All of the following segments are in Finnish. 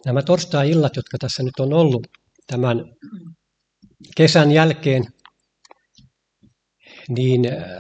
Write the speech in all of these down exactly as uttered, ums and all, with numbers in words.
Nämä torstai-illat, jotka tässä nyt on ollut tämän kesän jälkeen, niin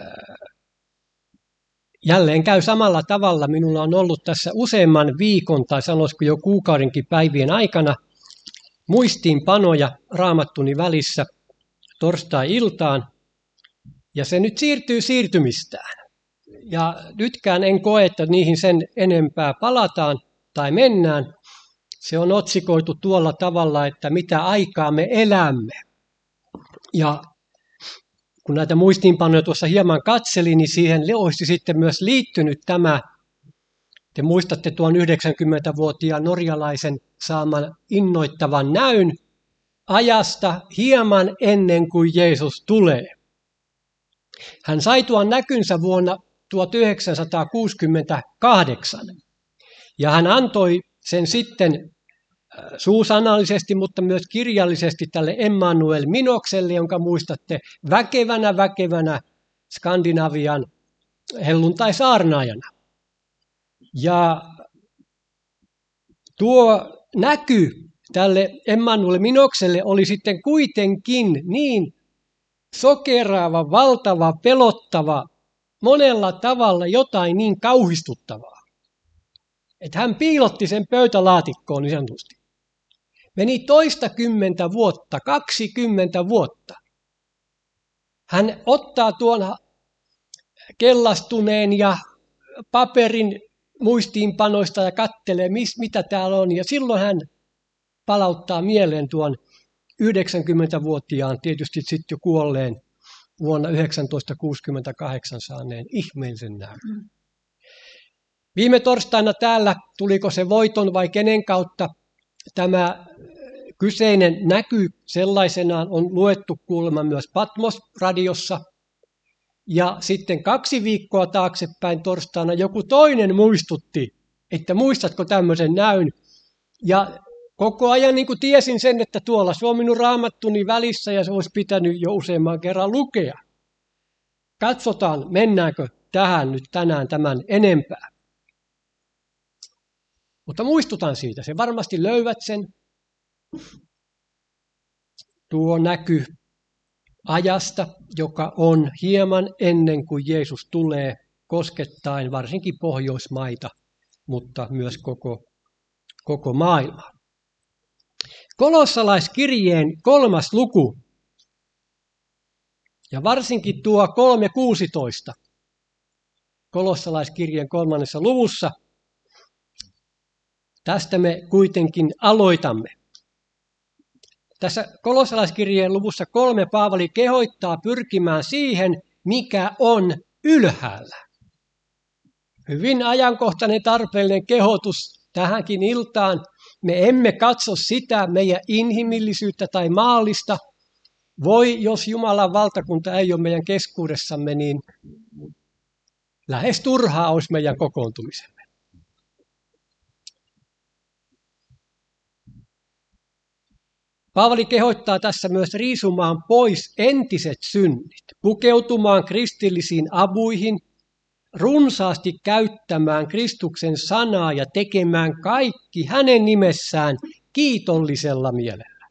jälleen käy samalla tavalla. Minulla on ollut tässä useamman viikon tai sanoisiko jo kuukaudenkin päivien aikana muistiinpanoja raamattuni välissä torstai-iltaan, ja se nyt siirtyy siirtymistään. Ja nytkään en koe, että niihin sen enempää palataan tai mennään. Se on otsikoitu tuolla tavalla, että mitä aikaa me elämme. Ja kun näitä muistiinpanoja tuossa hieman katselin, niin siihen olisi sitten myös liittynyt tämä, te muistatte tuon yhdeksänkymmentävuotiaan norjalaisen saaman innoittavan näyn ajasta hieman ennen kuin Jeesus tulee. Hän sai tuon näkynsä vuonna tuhatyhdeksänsataakuusikymmentäkahdeksan, ja hän antoi sen sitten suusanallisesti, mutta myös kirjallisesti tälle Emmanuel Minokselle, jonka muistatte väkevänä, väkevänä Skandinavian helluntai-saarnaajana. Ja tuo näky tälle Emmanuel Minokselle oli sitten kuitenkin niin sokeraava, valtava, pelottava, monella tavalla jotain niin kauhistuttavaa, että hän piilotti sen pöytälaatikkoon niin sanotusti. Meni toistakymmentä vuotta, kaksikymmentä vuotta. Hän ottaa tuon kellastuneen ja paperin muistiinpanoista ja katselee, mitä täällä on. Ja silloin hän palauttaa mieleen tuon yhdeksänkymmentävuotiaan, tietysti sitten jo kuolleen vuonna yhdeksäntoistakuusikymmentäkahdeksan saaneen ihmeellisen näyn. Mm. Viime torstaina täällä, tuliko se voiton vai kenen kautta, tämä kyseinen näky sellaisenaan on luettu kuulemma myös Patmos-radiossa. Ja sitten kaksi viikkoa taaksepäin torstaina joku toinen muistutti, että muistatko tämmöisen näyn. Ja koko ajan niin kuin tiesin sen, että tuolla se on minun raamattuni välissä ja se olisi pitänyt jo useamman kerran lukea. Katsotaan, mennäänkö tähän nyt tänään tämän enempää. Mutta muistutan siitä, se varmasti löydät sen. Tuo näky ajasta, joka on hieman ennen kuin Jeesus tulee, koskettaen varsinkin Pohjoismaita, mutta myös koko, koko maailmaa. Kolossalaiskirjeen kolmas luku, ja varsinkin tuo kolme kuusitoista, Kolossalaiskirjeen kolmannessa luvussa, tästä me kuitenkin aloitamme. Tässä Kolossalaiskirjeen luvussa kolme Paavali kehottaa pyrkimään siihen, mikä on ylhäällä. Hyvin ajankohtainen tarpeellinen kehotus tähänkin iltaan. Me emme katso sitä meidän inhimillisyyttä tai maallista. Voi, jos Jumalan valtakunta ei ole meidän keskuudessamme, niin lähes turhaa olisi meidän kokoontumisemme. Paavali kehottaa tässä myös riisumaan pois entiset synnit, pukeutumaan kristillisiin avuihin, runsaasti käyttämään Kristuksen sanaa ja tekemään kaikki hänen nimessään kiitollisella mielellä.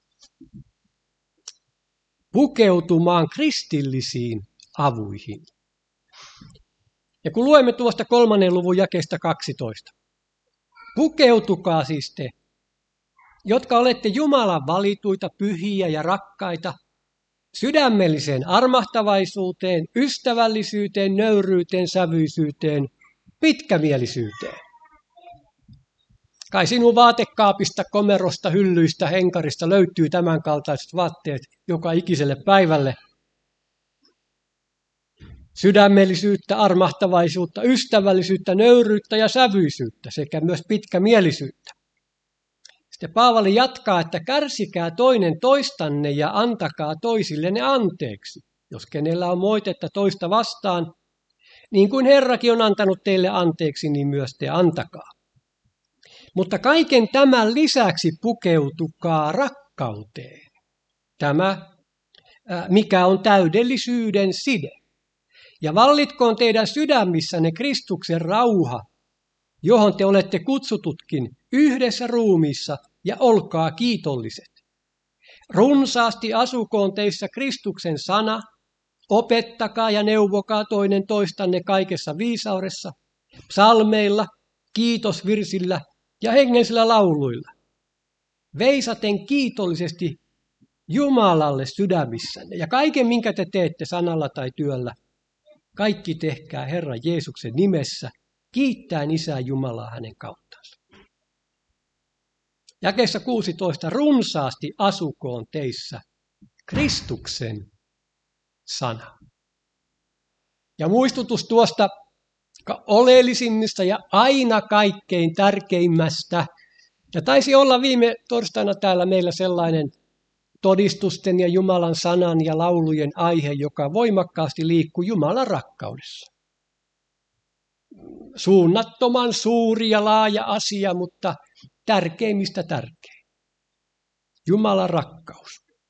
Pukeutumaan kristillisiin avuihin. Ja kun luemme tuosta kolmannen luvun jakeesta kaksitoista. Pukeutukaa siis te, jotka olette Jumalan valituita, pyhiä ja rakkaita, sydämelliseen armahtavaisuuteen, ystävällisyyteen, nöyryyteen, sävyisyyteen, pitkämielisyyteen. Kai sinun vaatekaapista, komerosta, hyllyistä, henkarista löytyy tämänkaltaiset vaatteet joka ikiselle päivälle. Sydämellisyyttä, armahtavaisuutta, ystävällisyyttä, nöyryyttä ja sävyisyyttä sekä myös pitkämielisyyttä. Sitten Paavali jatkaa, että kärsikää toinen toistanne ja antakaa toisillenne anteeksi, jos kenellä on moitetta toista vastaan, niin kuin Herrakin on antanut teille anteeksi, niin myös te antakaa. Mutta kaiken tämän lisäksi pukeutukaa rakkauteen. Tämä, mikä on täydellisyyden side. Ja vallitkoon teidän sydämissänne Kristuksen rauha, johon te olette kutsututkin yhdessä ruumiissa ja olkaa kiitolliset. Runsaasti asukoon teissä Kristuksen sana, opettakaa ja neuvokaa toinen toistanne kaikessa viisaudessa, psalmeilla, kiitosvirsillä ja hengelsillä lauluilla. Veisaten kiitollisesti Jumalalle sydämissänne ja kaiken, minkä te teette sanalla tai työllä, kaikki tehkää Herran Jeesuksen nimessä, kiittäen Isää Jumalaa hänen kauttansa. Jakeessa kuusitoista, runsaasti asukoon teissä Kristuksen sana. Ja muistutus tuosta oleellisimmista ja aina kaikkein tärkeimmästä. Ja taisi olla viime torstaina täällä meillä sellainen todistusten ja Jumalan sanan ja laulujen aihe, joka voimakkaasti liikkuu Jumalan rakkaudessa. Suunnattoman suuri ja laaja asia, mutta tärkeimmistä tärkein. Jumalan rakkaus.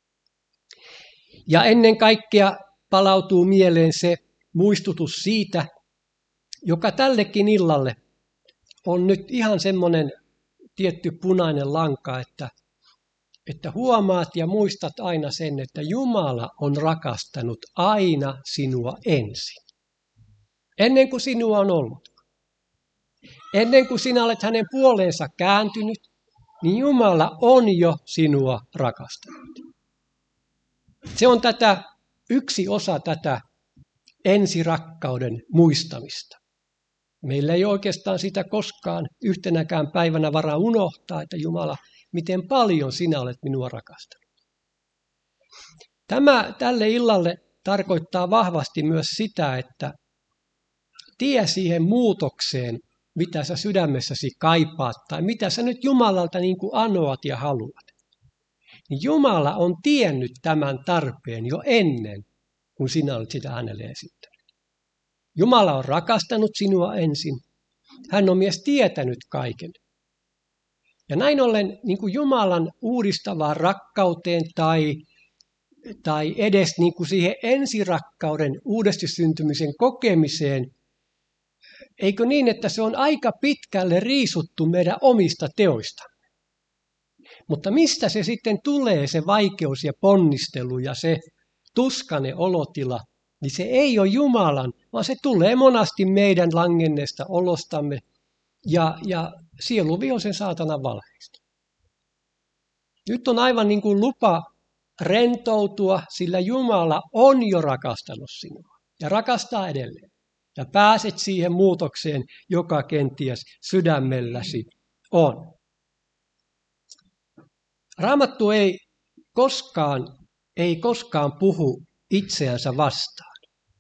Ja ennen kaikkea palautuu mieleen se muistutus siitä, joka tällekin illalle on nyt ihan semmoinen tietty punainen lanka, että, että huomaat ja muistat aina sen, että Jumala on rakastanut aina sinua ensin. Ennen kuin sinua on ollut. Ennen kuin sinä olet hänen puoleensa kääntynyt, niin Jumala on jo sinua rakastanut. Se on tätä, yksi osa tätä ensirakkauden muistamista. Meillä ei oikeastaan sitä koskaan yhtenäkään päivänä varaa unohtaa, että Jumala, miten paljon sinä olet minua rakastanut. Tämä tälle illalle tarkoittaa vahvasti myös sitä, että tie siihen muutokseen, mitä sä sydämessäsi kaipaat tai mitä sä nyt Jumalalta niin kuin anoat ja haluat. Niin Jumala on tiennyt tämän tarpeen jo ennen, kun sinä olet sitä hänelle esittänyt. Jumala on rakastanut sinua ensin. Hän on myös tietänyt kaiken. Ja näin ollen niin kuin Jumalan uudistavaan rakkauteen tai, tai edes niin kuin siihen ensirakkauden uudesti syntymisen kokemiseen, eikö niin, että se on aika pitkälle riisuttu meidän omista teoista. Mutta mistä se sitten tulee, se vaikeus ja ponnistelu ja se tuskainen olotila, niin se ei ole Jumalan, vaan se tulee monasti meidän langenneesta olostamme ja, ja sieluvihollisen saatanan valheista. Nyt on aivan niin kuin lupa rentoutua, sillä Jumala on jo rakastanut sinua ja rakastaa edelleen. Ja pääset siihen muutokseen, joka kenties sydämelläsi on. Raamattu ei koskaan, ei koskaan puhu itseänsä vastaan.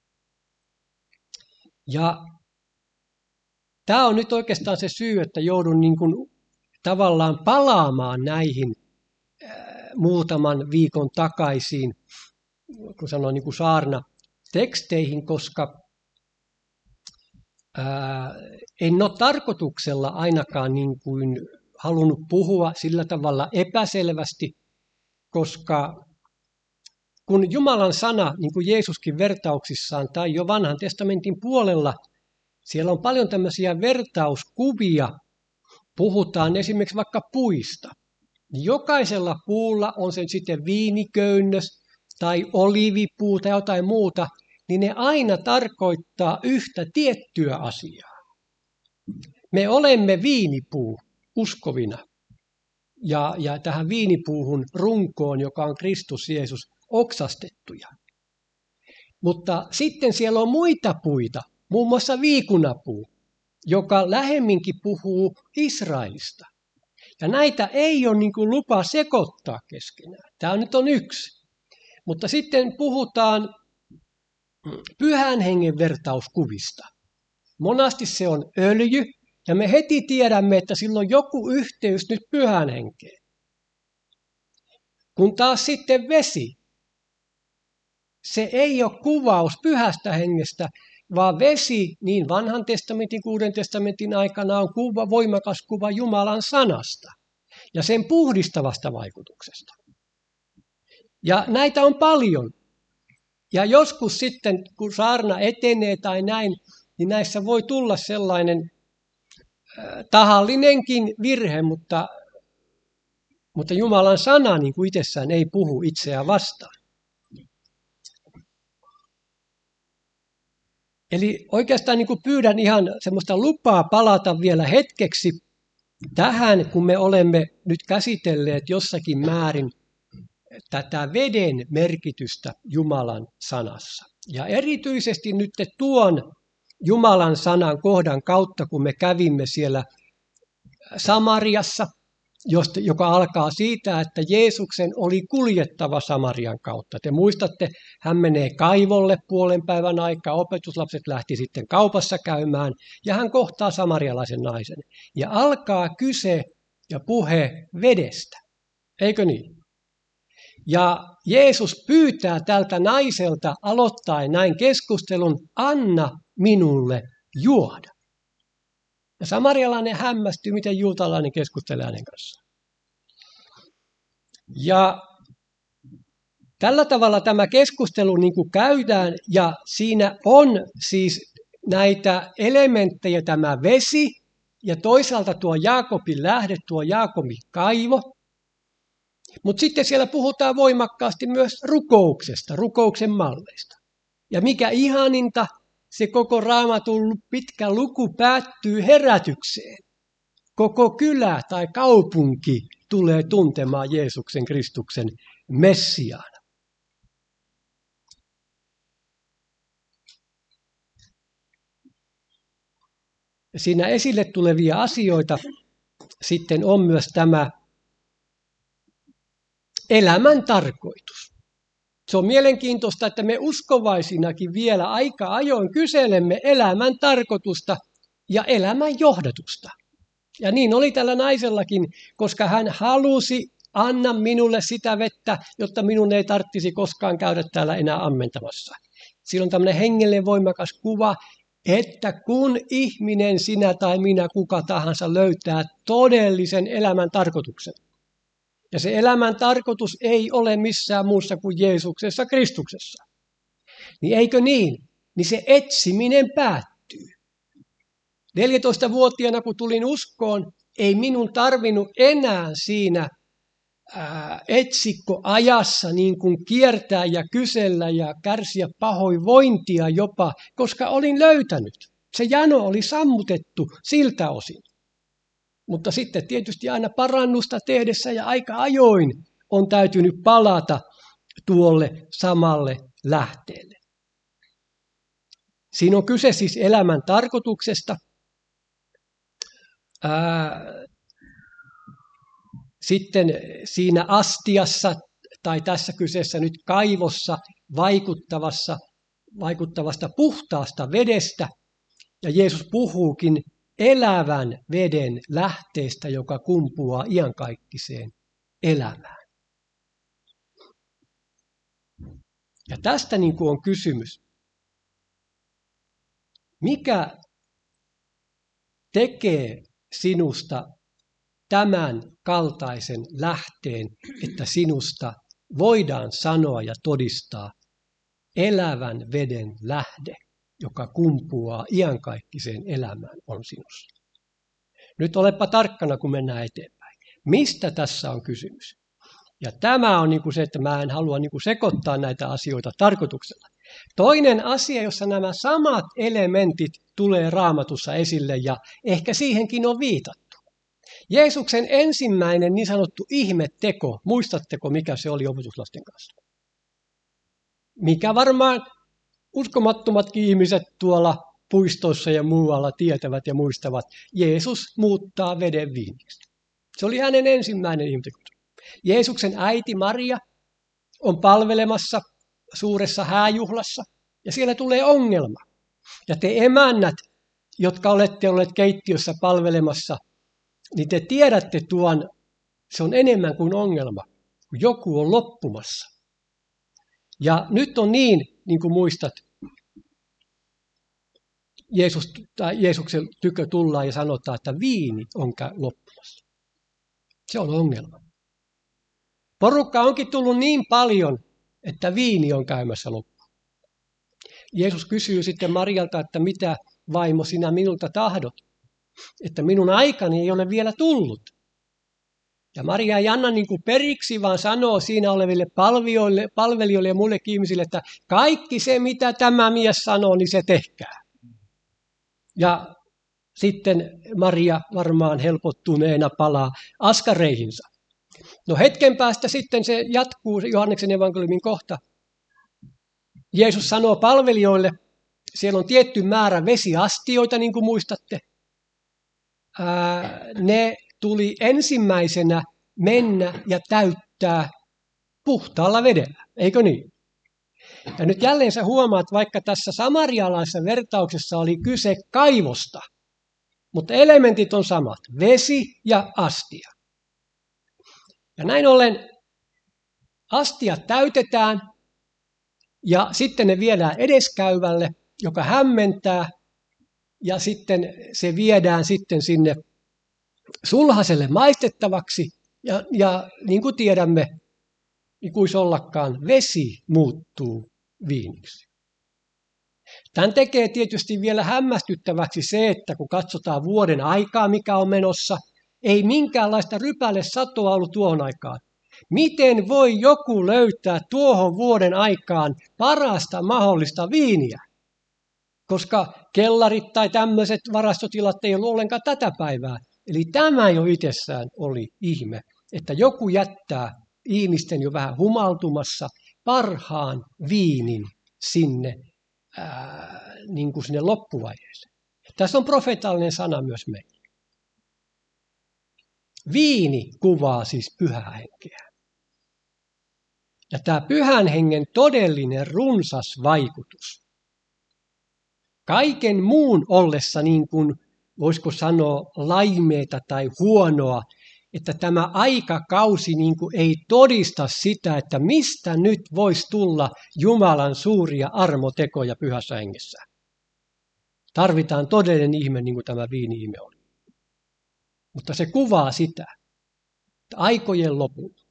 Ja tämä on nyt oikeastaan se syy, että joudun niin kuin tavallaan palaamaan näihin muutaman viikon takaisiin, kun sanoin niin kuin saarna teksteihin, koska ää, en ole tarkoituksella ainakaan niin kuin halunnut puhua sillä tavalla epäselvästi, koska kun Jumalan sana, niin kuin Jeesuskin vertauksissaan tai jo vanhan testamentin puolella, siellä on paljon tämmöisiä vertauskuvia, puhutaan esimerkiksi vaikka puista. Jokaisella puulla on sen sitten viiniköynnös tai olivipuu tai jotain muuta, niin ne aina tarkoittaa yhtä tiettyä asiaa. Me olemme viinipuu uskovina ja, ja tähän viinipuuhun runkoon, joka on Kristus Jeesus, oksastettuja. Mutta sitten siellä on muita puita, muun muassa viikunapuu, joka lähemminkin puhuu Israelista. Ja näitä ei ole niin kuin lupa sekoittaa keskenään. Tämä nyt on yksi. Mutta sitten puhutaan pyhän hengen vertauskuvista. Monasti se on öljy, ja me heti tiedämme, että sillä on joku yhteys nyt pyhän henkeen. Kun taas sitten vesi, se ei ole kuvaus pyhästä hengestä, vaan vesi niin vanhan testamentin kuin uuden testamentin aikana on kuva, voimakas kuva Jumalan sanasta ja sen puhdistavasta vaikutuksesta. Ja näitä on paljon. Ja joskus sitten, kun saarna etenee tai näin, niin näissä voi tulla sellainen tahallinenkin virhe, mutta, mutta Jumalan sana niin kuin itsessään ei puhu itseään vastaan. Eli oikeastaan niin kuin pyydän ihan semmoista lupaa palata vielä hetkeksi tähän, kun me olemme nyt käsitelleet jossakin määrin tätä veden merkitystä Jumalan sanassa. Ja erityisesti nyt tuon Jumalan sanan kohdan kautta, kun me kävimme siellä Samariassa, joka alkaa siitä, että Jeesuksen oli kuljettava Samarian kautta. Te muistatte, hän menee kaivolle puolen päivän aikaa, opetuslapset lähti sitten kaupassa käymään, ja hän kohtaa samarialaisen naisen. Ja alkaa kyse ja puhe vedestä, eikö niin? Ja Jeesus pyytää tältä naiselta aloittaen näin keskustelun, anna minulle juoda. Ja samarialainen hämmästyy, miten juutalainen keskustelee hänen kanssaan. Ja tällä tavalla tämä keskustelu niin kuin käydään, ja siinä on siis näitä elementtejä, tämä vesi, ja toisaalta tuo Jaakobin lähde, tuo Jaakobin kaivo. Mutta sitten siellä puhutaan voimakkaasti myös rukouksesta, rukouksen malleista. Ja mikä ihaninta, se koko Raamatun pitkä luku päättyy herätykseen. Koko kylä tai kaupunki tulee tuntemaan Jeesuksen Kristuksen Messiaana. Siinä esille tulevia asioita sitten on myös tämä elämän tarkoitus. Se on mielenkiintoista, että me uskovaisinakin vielä aika ajoin kyselemme elämän tarkoitusta ja elämän johdatusta. Ja niin oli tällä naisellakin, koska hän halusi, anna minulle sitä vettä, jotta minun ei tarvitsisi koskaan käydä täällä enää ammentamassa. Siinä on tämmöinen hengellinen voimakas kuva, että kun ihminen, sinä tai minä, kuka tahansa löytää todellisen elämän tarkoituksen, ja se elämän tarkoitus ei ole missään muussa kuin Jeesuksessa Kristuksessa. Niin eikö niin? Niin se etsiminen päättyy. neljätoistavuotiaana kun tulin uskoon, ei minun tarvinnut enää siinä ää, etsikkoajassa niin kuin kiertää ja kysellä ja kärsiä pahoinvointia jopa, koska olin löytänyt. Se jano oli sammutettu siltä osin. Mutta sitten tietysti aina parannusta tehdessä ja aika ajoin on täytynyt palata tuolle samalle lähteelle. Siinä on kyse siis elämän tarkoituksesta. Ää, sitten siinä astiassa tai tässä kyseessä nyt kaivossa vaikuttavassa, vaikuttavasta puhtaasta vedestä. Ja Jeesus puhuukin elävän veden lähteestä, joka kumpuaa iankaikkiseen elämään. Ja tästä niin kuin on kysymys. Mikä tekee sinusta tämän kaltaisen lähteen, että sinusta voidaan sanoa ja todistaa elävän veden lähde, joka kumpuaa iankaikkiseen elämään, on sinussa. Nyt olepa tarkkana, kun mennään eteenpäin. Mistä tässä on kysymys? Ja tämä on niin kuin se, että mä en halua niin kuin sekoittaa näitä asioita tarkoituksella. Toinen asia, jossa nämä samat elementit tulee Raamatussa esille, ja ehkä siihenkin on viitattu. Jeesuksen ensimmäinen niin sanottu ihmeteko, muistatteko mikä se oli opetuslasten kanssa? Mikä varmaan uskomattomatkin ihmiset tuolla puistoissa ja muualla tietävät ja muistavat, Jeesus muuttaa veden viiniksi. Se oli hänen ensimmäinen ihmeteko. Jeesuksen äiti Maria on palvelemassa suuressa hääjuhlassa ja siellä tulee ongelma. Ja te emännät, jotka olette olleet keittiössä palvelemassa, niin te tiedätte tuon, se on enemmän kuin ongelma, kun joku on loppumassa. Ja nyt on niin, niin kuin muistat, Jeesus, tai Jeesuksen tykö tullaan ja sanotaan, että viini on loppumassa. Se on ongelma. Porukka onkin tullut niin paljon, että viini on käymässä loppuun. Jeesus kysyy sitten Marialta, että mitä vaimo sinä minulta tahdot? että minun aikani ei ole vielä tullut. Ja Maria ei anna niin kuin periksi, vaan sanoo siinä oleville palvelijoille, palvelijoille ja muillekin ihmisille, että kaikki se, mitä tämä mies sanoo, niin se tehkää. Ja sitten Maria varmaan helpottuneena palaa askareihinsa. No hetken päästä sitten se jatkuu, Johanneksen evankeliumin kohta. Jeesus sanoo palvelijoille, siellä on tietty määrä vesiastioita, niin kuin muistatte. Ää, ne tuli ensimmäisenä mennä ja täyttää puhtaalla vedellä, eikö niin? Ja nyt jälleen sä huomaat, vaikka tässä samarialaisessa vertauksessa oli kyse kaivosta, mutta elementit on samat, vesi ja astia. Ja näin ollen astiat täytetään ja sitten ne viedään edeskäyvälle, joka hämmentää ja sitten se viedään sitten sinne sulhaselle maistettavaksi ja, ja niin kuin tiedämme, ikuisollakaan vesi muuttuu viiniksi. Tämän tekee tietysti vielä hämmästyttäväksi se, että kun katsotaan vuoden aikaa, mikä on menossa, ei minkäänlaista rypäle satoa ollut tuohon aikaan. Miten voi joku löytää tuohon vuoden aikaan parasta mahdollista viiniä? Koska kellarit tai tämmöiset varastotilat ei ollut ollenkaan tätä päivää. Eli tämä jo itsessään oli ihme, että joku jättää ihmisten jo vähän humaltumassa parhaan viinin sinne, ää, niin kuin sinne loppuvaiheeseen. Tässä on profeetallinen sana myös meille. Viini kuvaa siis pyhää henkeä. Ja tämä pyhän hengen todellinen runsas vaikutus. Kaiken muun ollessa niin kuin, voisiko sanoa, laimeeta tai huonoa, että tämä aikakausi niin kuin ei todista sitä, että mistä nyt voisi tulla Jumalan suuria armotekoja pyhässä hengessä. Tarvitaan todellinen ihme, niin kuin tämä viini-ihme oli. Mutta se kuvaa sitä, että aikojen lopulla.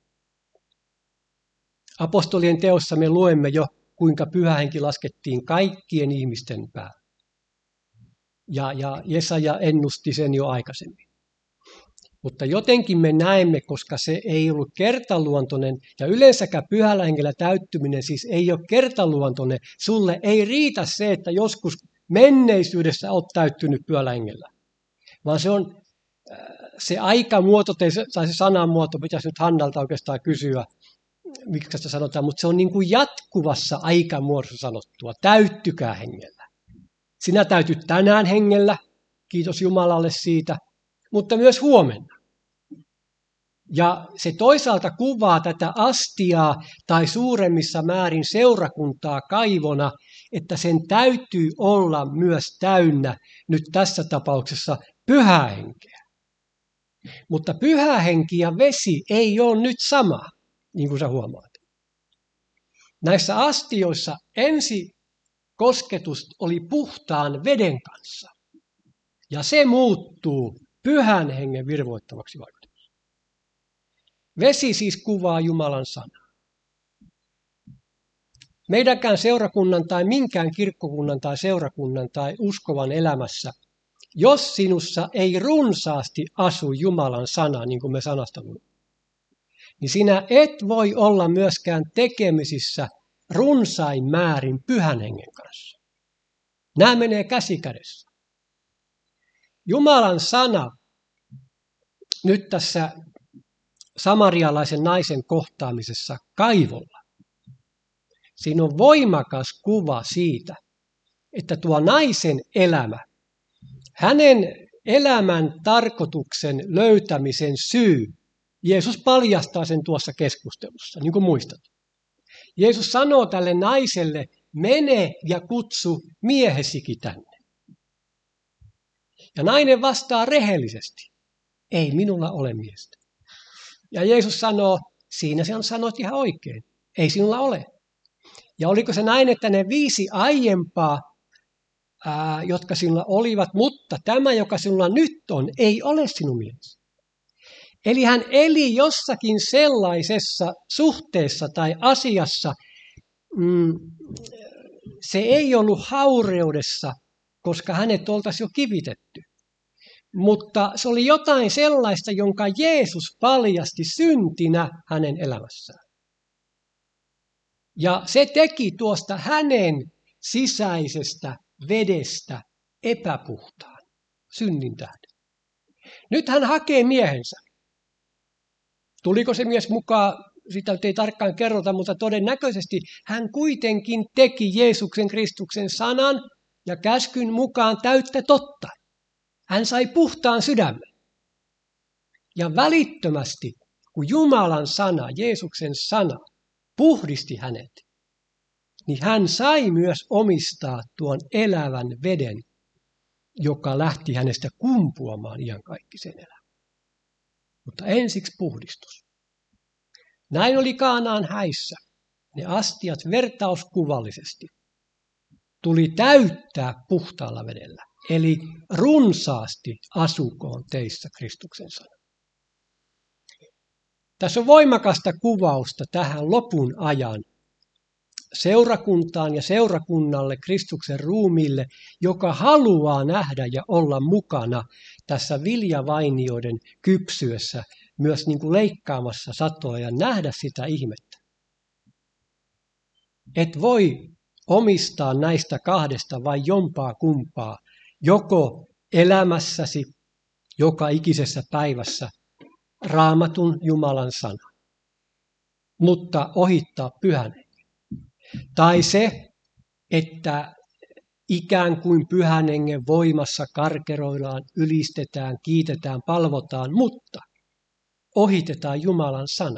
Apostolien teossa me luemme jo, kuinka pyhä henki laskettiin kaikkien ihmisten päälle. Ja, ja Jesaja ennusti sen jo aikaisemmin. Mutta jotenkin me näemme, koska se ei ollut kertaluontoinen, ja yleensäkään pyhällä hengellä täyttyminen siis ei ole kertaluontoinen. Sulle ei riitä se, että joskus menneisyydessä olet täyttynyt pyhällä hengellä. Vaan se on se aikamuoto, tai se sanamuoto, pitäisi nyt Hannalta oikeastaan kysyä, miksi sitä sanotaan, mutta se on niin kuin jatkuvassa aikamuodossa sanottua, täyttykää hengellä. Sinä täytyt tänään hengellä, kiitos Jumalalle siitä, mutta myös huomenna. Ja se toisaalta kuvaa tätä astiaa tai suuremmissa määrin seurakuntaa kaivona, että sen täytyy olla myös täynnä nyt tässä tapauksessa pyhää henkeä. Mutta pyhä henki ja vesi ei ole nyt sama, niin kuin sä huomaat. Näissä astioissa ensi kosketus oli puhtaan veden kanssa. Ja se muuttuu pyhän hengen virvoittavaksi vaikutuksi. Vesi siis kuvaa Jumalan sanaa. Meidänkään seurakunnan tai minkään kirkkokunnan tai seurakunnan tai uskovan elämässä, jos sinussa ei runsaasti asu Jumalan sana, niin kuin me sanasta luemme, niin sinä et voi olla myöskään tekemisissä runsain määrin pyhän hengen kanssa. Nämä menee käsi kädessä. Jumalan sana nyt tässä samarialaisen naisen kohtaamisessa kaivolla. Siinä on voimakas kuva siitä, että tuo naisen elämä, hänen elämän tarkoituksen löytämisen syy, Jeesus paljastaa sen tuossa keskustelussa, niin kuin muistat. Jeesus sanoo tälle naiselle, mene ja kutsu miehesikin tänne. Ja nainen vastaa rehellisesti, ei minulla ole miestä. Ja Jeesus sanoo, siinä sinä sanoit ihan oikein, ei sinulla ole. Ja oliko se näin, että ne viisi aiempaa, ää, jotka sinulla olivat, mutta tämä, joka sinulla nyt on, ei ole sinun mielestä. Eli hän eli jossakin sellaisessa suhteessa tai asiassa, mm, se ei ollut haureudessa, koska hänet oltaisiin jo kivitetty, mutta se oli jotain sellaista, jonka Jeesus paljasti syntinä hänen elämässään. Ja se teki tuosta hänen sisäisestä vedestä epäpuhtaan synnin tähden. Nyt hän hakee miehensä. Tuliko se mies mukaan, sitä ei tarkkaan kerrota, mutta todennäköisesti hän kuitenkin teki Jeesuksen Kristuksen sanan ja käskyn mukaan täyttä totta. Hän sai puhtaan sydämen. Ja välittömästi, kun Jumalan sana, Jeesuksen sana, puhdisti hänet, niin hän sai myös omistaa tuon elävän veden, joka lähti hänestä kumpuamaan iankaikkisen elämän. Mutta ensiksi puhdistus. Näin oli Kaanaan häissä. Ne astiat vertauskuvallisesti tuli täyttää puhtaalla vedellä. Eli runsaasti asukoon teissä Kristuksen sana. Tässä on voimakasta kuvausta tähän lopun ajan seurakuntaan ja seurakunnalle, Kristuksen ruumiille, joka haluaa nähdä ja olla mukana tässä viljavainioiden kypsyessä, myös niin kuin leikkaamassa satoa ja nähdä sitä ihmettä. Et voi omistaa näistä kahdesta vai jompaa kumpaa, joko elämässäsi joka ikisessä päivässä Raamatun Jumalan sana, mutta ohittaa pyhän hengen. Tai se, että ikään kuin pyhän hengen voimassa karkeroillaan, ylistetään, kiitetään, palvotaan, mutta ohitetaan Jumalan sana.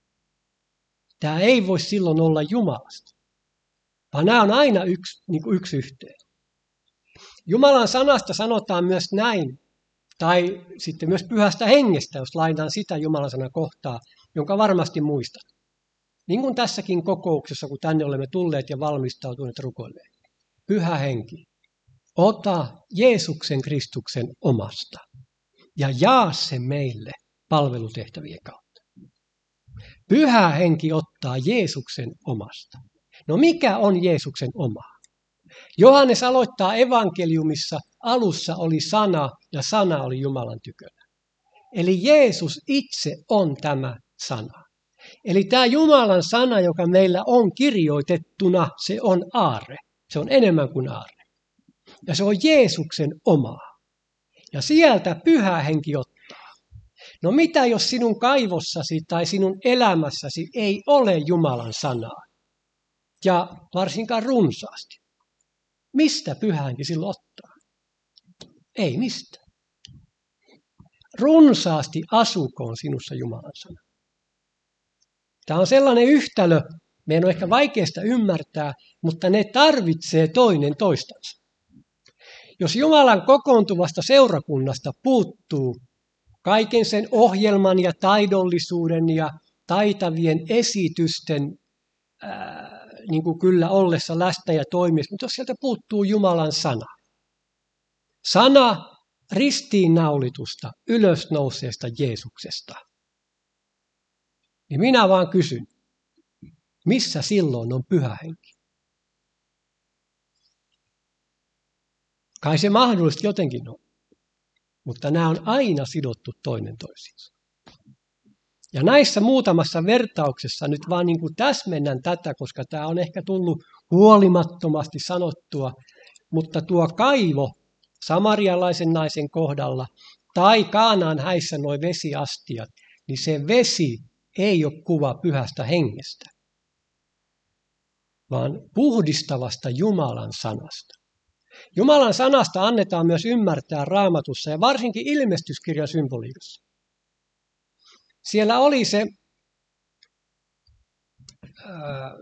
Tämä ei voi silloin olla Jumalasta, vaan nämä on aina yksi, niin kuin yksi yhteen. Jumalan sanasta sanotaan myös näin, tai sitten myös pyhästä hengestä, jos lainaan sitä Jumalan sanan kohtaa, jonka varmasti muistat. Niin kuin tässäkin kokouksessa, kun tänne olemme tulleet ja valmistautuneet rukoilleen. Pyhä henki, ota Jeesuksen Kristuksen omasta ja jaa se meille palvelutehtävien kautta. Pyhä henki ottaa Jeesuksen omasta. No mikä on Jeesuksen oma? Johannes aloittaa evankeliumissa, alussa oli sana ja sana oli Jumalan tykönä. Eli Jeesus itse on tämä sana. Eli tämä Jumalan sana, joka meillä on kirjoitettuna, se on aarre. Se on enemmän kuin aarre. Ja se on Jeesuksen omaa. Ja sieltä pyhä henki ottaa. No mitä jos sinun kaivossasi tai sinun elämässäsi ei ole Jumalan sanaa? Ja varsinkaan runsaasti. Mistä pyhä henki silloin ottaa? Ei mistään. Runsaasti asukoon sinussa Jumalan sana. Tämä on sellainen yhtälö, meidän on ehkä vaikeasta ymmärtää, mutta ne tarvitsee toinen toistansa. Jos Jumalan kokoontuvasta seurakunnasta puuttuu kaiken sen ohjelman ja taidollisuuden ja taitavien esitysten ää, niin kuin kyllä ollessa läsnä ja toimissa, mutta jos sieltä puuttuu Jumalan sana, sana ristiinnaulitusta ylösnouseesta Jeesuksesta, niin minä vaan kysyn, missä silloin on pyhä henki? Kai se mahdollisesti jotenkin on, mutta nämä on aina sidottu toinen toisiinsa. Ja näissä muutamassa vertauksessa nyt vaan niin kuin täsmennän tätä, koska tämä on ehkä tullut huolimattomasti sanottua, mutta tuo kaivo samarialaisen naisen kohdalla tai Kaanaan häissä nuo vesiastiat, niin se vesi ei ole kuva pyhästä hengestä, vaan puhdistavasta Jumalan sanasta. Jumalan sanasta annetaan myös ymmärtää Raamatussa ja varsinkin ilmestyskirjan symboliikassa. Siellä oli se, ää,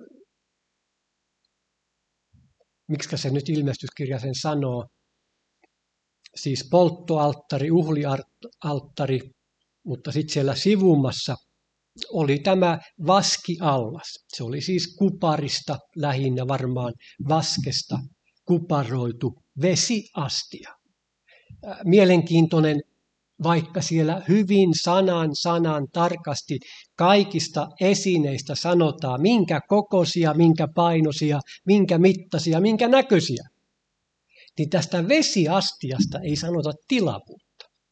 miksikä se nyt ilmestyskirja sen sanoo, siis polttoalttari, uhlialttari, mutta sitten siellä sivummassa oli tämä vaskiallas. Se oli siis kuparista lähinnä varmaan vaskesta kuparoitu vesiastia. Mielenkiintoinen, vaikka siellä hyvin sanan sanan tarkasti kaikista esineistä sanotaan, minkä kokoisia, minkä painoisia, minkä mittaisia, minkä näköisiä. Niin tästä vesiastiasta ei sanota tilavuutta.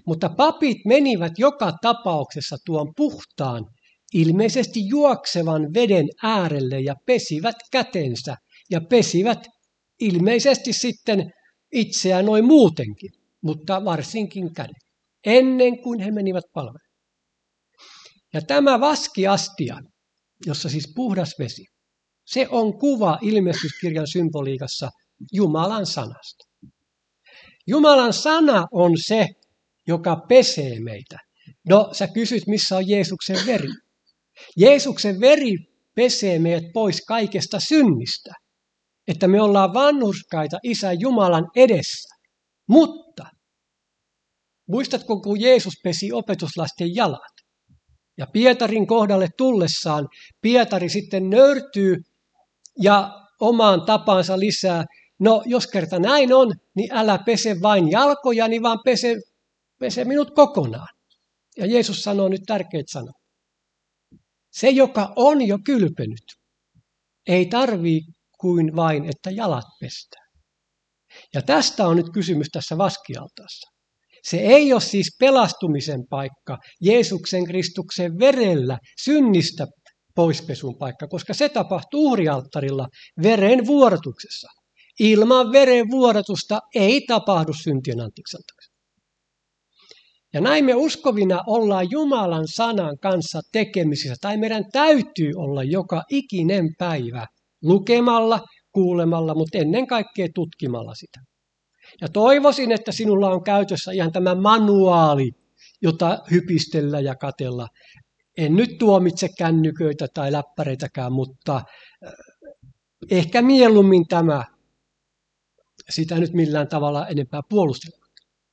Mutta papit menivät joka tapauksessa tuon puhtaan, ilmeisesti juoksevan veden äärelle ja pesivät kätensä ja pesivät ilmeisesti sitten itseään noin muutenkin, mutta varsinkin kädet, ennen kuin he menivät palvelemaan. Ja tämä vaskiastia, jossa siis puhdas vesi, se on kuva ilmestyskirjan symboliikassa Jumalan sanasta. Jumalan sana on se, joka pesee meitä. No, sä kysyt, missä on Jeesuksen veri. Jeesuksen veri pesee meidät pois kaikesta synnistä, että me ollaan vanhurskaita Isä Jumalan edessä. Mutta, muistatko, kun Jeesus pesi opetuslasten jalat? Ja Pietarin kohdalle tullessaan Pietari sitten nöyrtyy ja omaan tapansa lisää. No, jos kerta näin on, niin älä pese vain jalkojani, vaan pese, pese minut kokonaan. Ja Jeesus sanoo nyt tärkeät sanat. Se, joka on jo kylpenyt, ei tarvii kuin vain, että jalat pestään. Ja tästä on nyt kysymys tässä vaskialtaassa. Se ei ole siis pelastumisen paikka, Jeesuksen Kristuksen verellä, synnistä poispesun paikka, koska se tapahtuu uhrialttarilla veren vuorotuksessa. Ilman veren vuorotusta ei tapahdu syntien anteeksiantamista. Ja näin me uskovina ollaan Jumalan sanan kanssa tekemisissä, tai meidän täytyy olla joka ikinen päivä lukemalla, kuulemalla, mutta ennen kaikkea tutkimalla sitä. Ja toivoisin, että sinulla on käytössä ihan tämä manuaali, jota hypistellä ja katella. En nyt tuomitse kännyköitä tai läppäreitäkään, mutta ehkä mieluummin tämä, sitä nyt millään tavalla enempää puolustella.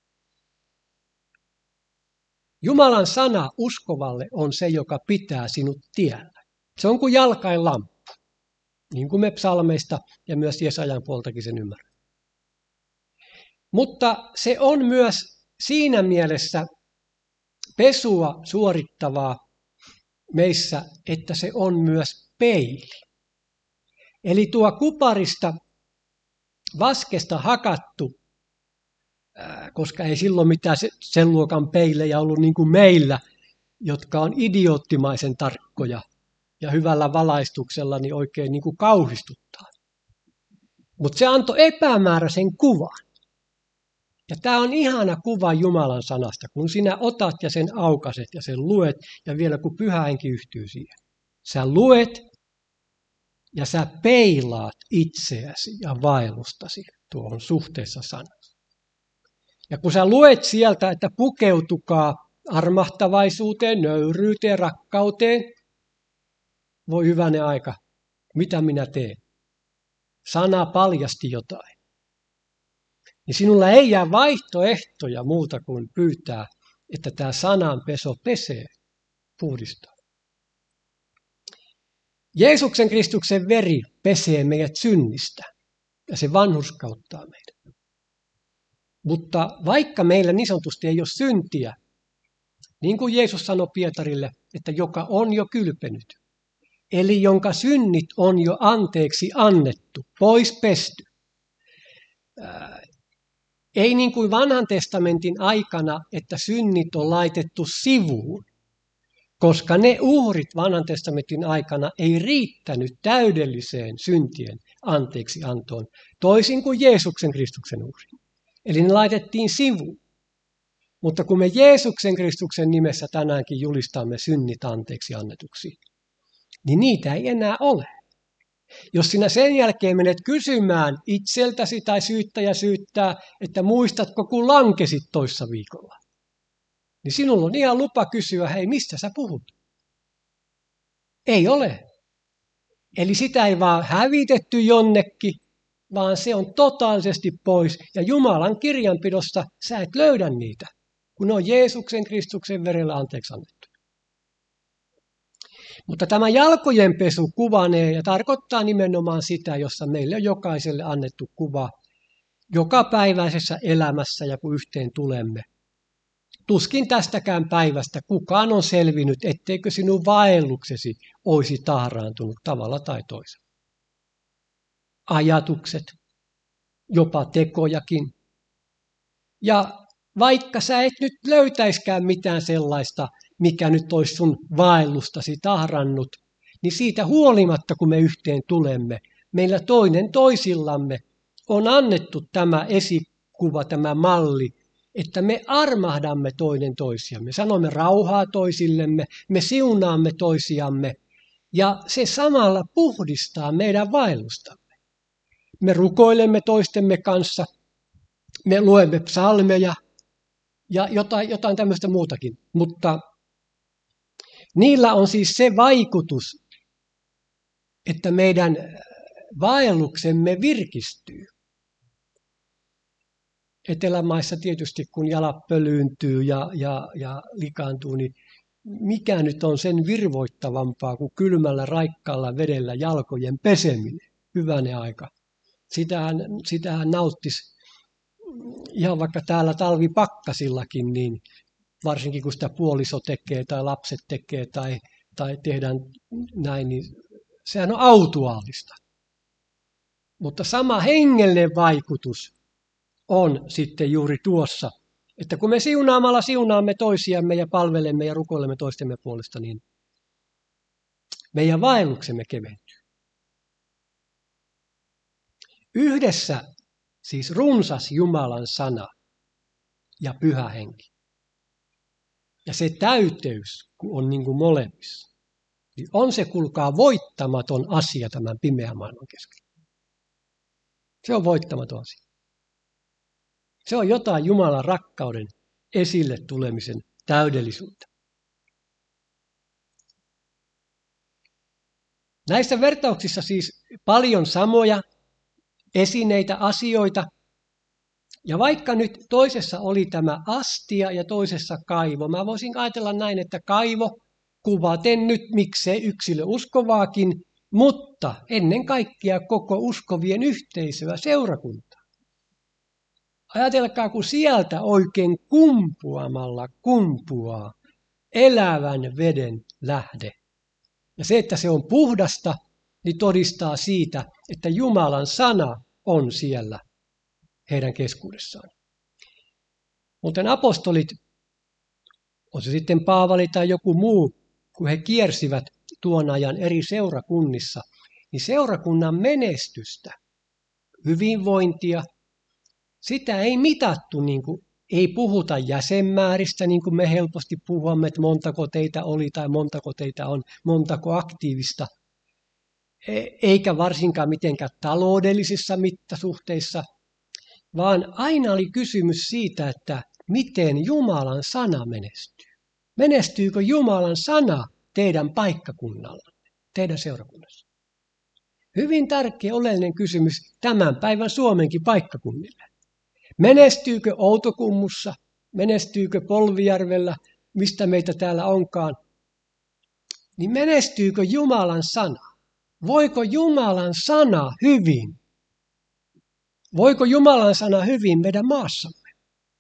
Jumalan sana uskovalle on se, joka pitää sinut tiellä. Se on kuin jalkain lamppu, niin kuin me psalmeista ja myös Jesajan puoltakin sen ymmärrämme. Mutta se on myös siinä mielessä pesua suorittavaa meissä, että se on myös peili. Eli tuo kuparista vaskesta hakattu, koska ei silloin mitään sen luokan peilejä ollut niin kuin meillä, jotka on idioottimaisen tarkkoja ja hyvällä valaistuksella niin oikein niin kuin kauhistuttaa. Mutta se antoi epämääräisen kuvan. Ja tämä on ihana kuva Jumalan sanasta, kun sinä otat ja sen aukaset ja sen luet, ja vielä kun Pyhä Henki yhtyy siihen. Sä luet ja sä peilaat itseäsi ja vaellustasi tuohon suhteessa sanaan. Ja kun sä luet sieltä, että pukeutukaa armahtavaisuuteen, nöyryyteen, rakkauteen, voi hyvänen aika, mitä minä teen? Sana paljasti jotain. Niin sinulla ei jää vaihtoehtoja muuta kuin pyytää, että tämä sananpeso pesee, puhdistaa. Jeesuksen Kristuksen veri pesee meidät synnistä ja se vanhurskauttaa meidät. Mutta vaikka meillä niin sanotusti ei ole syntiä, niin kuin Jeesus sanoi Pietarille, että joka on jo kylpenyt, eli jonka synnit on jo anteeksi annettu, pois pesty. Ää, ei niin kuin vanhan testamentin aikana, että synnit on laitettu sivuun, koska ne uhrit vanhan testamentin aikana ei riittänyt täydelliseen syntien anteeksi antoon, toisin kuin Jeesuksen Kristuksen uhri. Eli ne laitettiin sivuun. Mutta kun me Jeesuksen Kristuksen nimessä tänäänkin julistamme synnit anteeksi annetuksi, niin niitä ei enää ole. Jos sinä sen jälkeen menet kysymään itseltäsi tai syyttäjä syyttää, että muistatko kun lankesit toissa viikolla, niin sinulla on ihan lupa kysyä, hei mistä sä puhut? Ei ole. Eli sitä ei vaan hävitetty jonnekin, vaan se on totaalisesti pois. Ja Jumalan kirjanpidosta sä et löydä niitä, kun ne on Jeesuksen Kristuksen verellä anteeksi annettu. Mutta tämä jalkojen pesu kuvanee ja tarkoittaa nimenomaan sitä, jossa meille on jokaiselle annettu kuva jokapäiväisessä elämässä ja kun yhteen tulemme. Tuskin tästäkään päivästä kukaan on selvinnyt, etteikö sinun vaelluksesi olisi tahraantunut tavalla tai toisella. Ajatukset, jopa tekojakin. Ja vaikka sä et nyt löytäiskään mitään sellaista, mikä nyt olisi sun vaellustasi tahrannut, niin siitä huolimatta, kun me yhteen tulemme, meillä toinen toisillamme on annettu tämä esikuva, tämä malli, että me armahdamme toinen toisiamme, sanomme rauhaa toisillemme, me siunaamme toisiamme, ja se samalla puhdistaa meidän vaellustamme. Me rukoilemme toistemme kanssa, me luemme psalmeja ja jotain, jotain tämmöistä muutakin, mutta niillä on siis se vaikutus, että meidän vaelluksemme virkistyy. Etelämaissa tietysti, kun jalat pölyyntyy ja, ja, ja likaantuu, niin mikä nyt on sen virvoittavampaa kuin kylmällä raikkaalla vedellä jalkojen peseminen? Hyvänen aika. Sitähän, sitähän nauttisi ihan vaikka täällä talvipakkasillakin, niin varsinkin kun sitä puoliso tekee tai lapset tekee tai, tai tehdään näin, niin sehän on autuaalista. Mutta sama hengellinen vaikutus on sitten juuri tuossa, että kun me siunaamalla siunaamme toisiamme ja palvelemme ja rukoilemme toistemme puolesta, niin meidän vaelluksemme keventyy. Yhdessä siis runsas Jumalan sana ja pyhä henki. Ja se täyteys, kun on niin kuin molemmissa, niin on se, kuulkaa, voittamaton asia tämän pimeän maailman keskellä. Se on voittamaton asia. Se on jotain Jumalan rakkauden esille tulemisen täydellisuutta. Näissä vertauksissa siis paljon samoja esineitä, asioita. Ja vaikka nyt toisessa oli tämä astia ja toisessa kaivo, mä voisin ajatella näin, että kaivo kuvaten nyt miksei yksilö uskovaakin, mutta ennen kaikkea koko uskovien yhteisöä, seurakuntaa. Ajatelkaa, kun sieltä oikein kumpuamalla kumpuaa elävän veden lähde. Ja se, että se on puhdasta, niin todistaa siitä, että Jumalan sana on siellä heidän keskuudessaan. Muuten apostolit, on se sitten Paavali tai joku muu, kun he kiersivät tuon ajan eri seurakunnissa, niin seurakunnan menestystä, hyvinvointia, sitä ei mitattu, niin kuin, ei puhuta jäsenmääristä, niin kuin me helposti puhumme, että montako teitä oli tai montako teitä on, montako aktiivista, eikä varsinkaan mitenkään taloudellisissa mittasuhteissa, vaan aina oli kysymys siitä, että miten Jumalan sana menestyy. Menestyykö Jumalan sana teidän paikkakunnallanne, teidän seurakunnassa? Hyvin tärkeä oleellinen kysymys tämän päivän Suomenkin paikkakunnille. Menestyykö Outokummussa, menestyykö Polvijärvellä, mistä meitä täällä onkaan, niin menestyykö Jumalan sana? Voiko Jumalan sana hyvin? Voiko Jumalan sana hyvin meidän maassamme?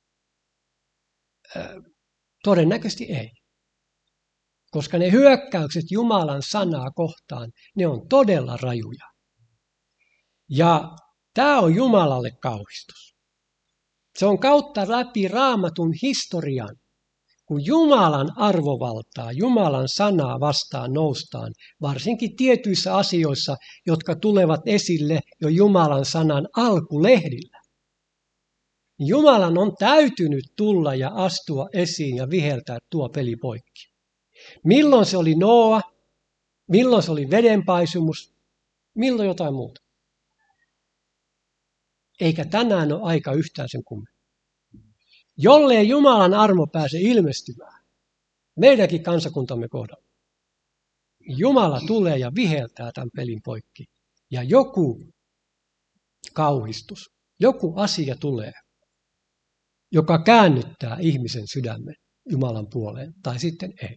Ö, todennäköisesti ei. Koska ne hyökkäykset Jumalan sanaa kohtaan, ne on todella rajuja. Ja tämä on Jumalalle kauhistus. Se on kautta läpi Raamatun historian, kun Jumalan arvovaltaa, Jumalan sanaa vastaan noustaan, varsinkin tietyissä asioissa, jotka tulevat esille jo Jumalan sanan alkulehdillä. Jumalan on täytynyt tulla ja astua esiin ja viheltää tuo peli poikki. Milloin se oli Nooa, milloin se oli vedenpaisumus, milloin jotain muuta. Eikä tänään ole aika yhtään sen kummemmin. Jollei Jumalan armo pääse ilmestymään meidänkin kansakuntamme kohdalla, Jumala tulee ja viheltää tämän pelin poikki. Ja joku kauhistus, joku asia tulee, joka käännyttää ihmisen sydämen Jumalan puoleen, tai sitten ei.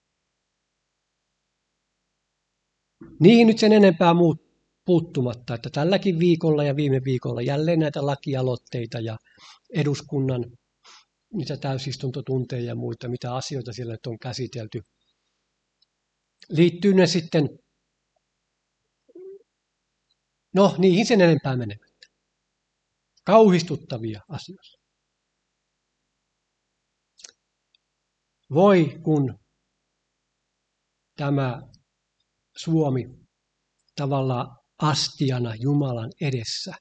Niihin nyt sen enempää muut puuttumatta, että tälläkin viikolla ja viime viikolla jälleen näitä lakialoitteita ja eduskunnan niitä täysistuntotunteja ja muita, mitä asioita siellä nyt on käsitelty. Liittyy ne sitten, no niihin sen enempää menemättä. Kauhistuttavia asioita. Voi kun tämä Suomi tavallaan astiana Jumalan edessä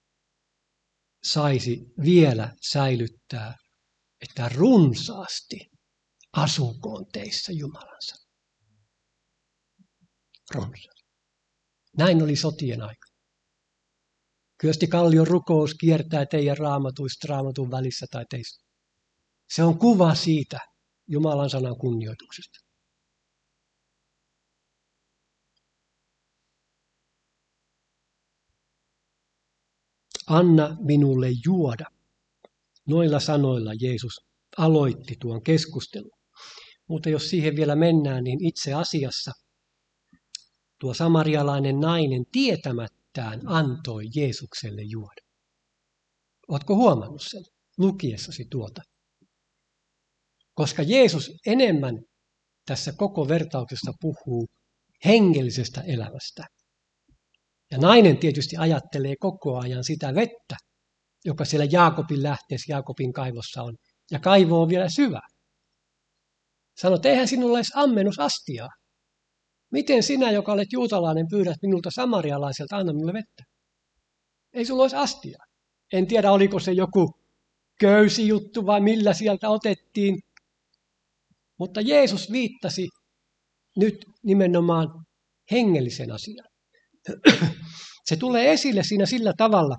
saisi vielä säilyttää, että runsaasti asukoon teissä Jumalansa. Runsaasti. Näin oli sotien aika. Kyösti Kallion rukous kiertää teidän raamatuista raamatun välissä tai teistä. Se on kuva siitä Jumalan sanan kunnioituksesta. Anna minulle juoda. Noilla sanoilla Jeesus aloitti tuon keskustelun. Mutta jos siihen vielä mennään, niin itse asiassa tuo samarialainen nainen tietämättään antoi Jeesukselle juoda. Oletko huomannut sen lukiessasi tuota? Koska Jeesus enemmän tässä koko vertauksessa puhuu hengellisestä elämästä. Ja nainen tietysti ajattelee koko ajan sitä vettä, joka siellä Jaakobin lähteessä, Jaakobin kaivossa on. Ja kaivo on vielä syvä. Sanoi, että eihän sinulla edes ammennusastiaa. Miten sinä, joka olet juutalainen, pyydät minulta samarialaiselta, anna minulle vettä? Ei sulla olisi astiaa. En tiedä, oliko se joku köysijuttu vai millä sieltä otettiin. Mutta Jeesus viittasi nyt nimenomaan hengellisen asian. Se tulee esille siinä sillä tavalla,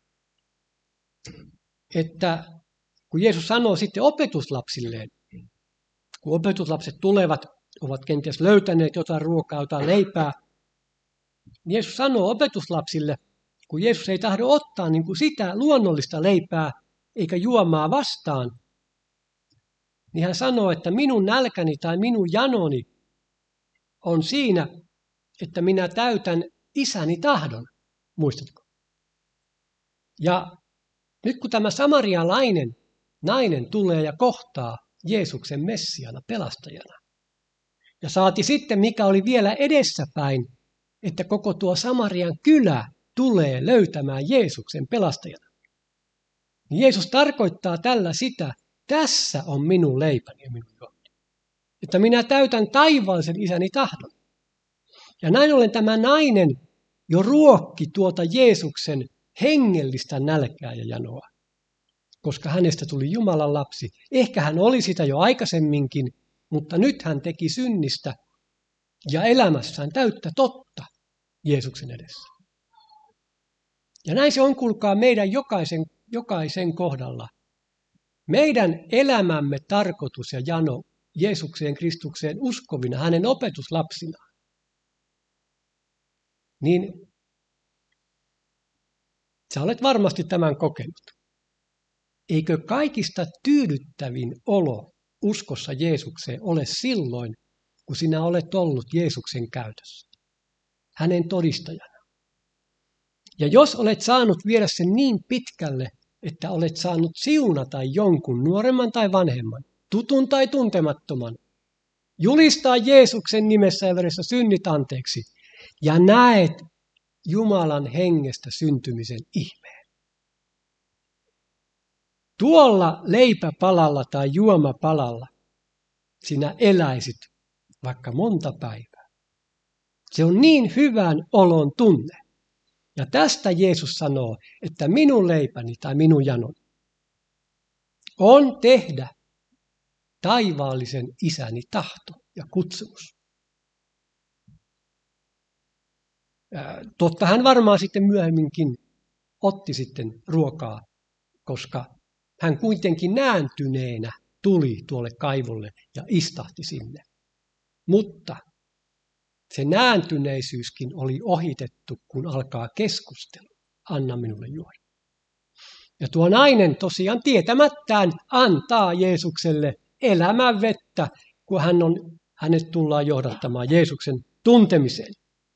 että kun Jeesus sanoo sitten opetuslapsilleen, kun opetuslapset tulevat, ovat kenties löytäneet jotain ruokaa, jotain leipää, niin Jeesus sanoo opetuslapsille, kun Jeesus ei tahdo ottaa niin kuin sitä luonnollista leipää eikä juomaa vastaan, niin hän sanoo, että minun nälkäni tai minun janoni on siinä, että minä täytän isäni tahdon. Muistatko? Ja nyt kun tämä samarialainen nainen tulee ja kohtaa Jeesuksen Messiana, pelastajana, ja saati sitten, mikä oli vielä edessäpäin, että koko tuo Samarian kylä tulee löytämään Jeesuksen pelastajana. Niin Jeesus tarkoittaa tällä sitä, tässä on minun leipäni ja minun juomani. Että minä täytän taivaallisen isäni tahdon. Ja näin ollen tämä nainen jo ruokki tuota Jeesuksen hengellistä nälkää ja janoa, koska hänestä tuli Jumalan lapsi. Ehkä hän oli sitä jo aikaisemminkin, mutta nyt hän teki synnistä ja elämässään täyttä totta Jeesuksen edessä. Ja näin se on, kuulkaa, meidän jokaisen, jokaisen kohdalla. Meidän elämämme tarkoitus ja jano Jeesukseen Kristukseen uskovina, hänen opetuslapsinaan. Niin sä olet varmasti tämän kokenut. Eikö kaikista tyydyttävin olo uskossa Jeesukseen ole silloin, kun sinä olet ollut Jeesuksen käytössä, hänen todistajana. Ja jos olet saanut viedä sen niin pitkälle, että olet saanut siunata jonkun nuoremman tai vanhemman, tutun tai tuntemattoman, julistaa Jeesuksen nimessä ja veressä synnit anteeksi ja näet Jumalan hengestä syntymisen ihmeen. Tuolla leipäpalalla tai juomapalalla sinä eläisit vaikka monta päivää. Se on niin hyvän olon tunne. Ja tästä Jeesus sanoo, että minun leipäni tai minun janoni on tehdä taivaallisen isäni tahto ja kutsumus. Totta hän varmaan sitten myöhemminkin otti sitten ruokaa, koska hän kuitenkin nääntyneenä tuli tuolle kaivolle ja istahti sinne. Mutta se nääntyneisyyskin oli ohitettu, kun alkaa keskustelu. Anna minulle juoda. Ja tuo nainen tosiaan tietämättään antaa Jeesukselle elämän vettä, kun hän on, hänet tullaan johdattamaan Jeesuksen tuntemiseen.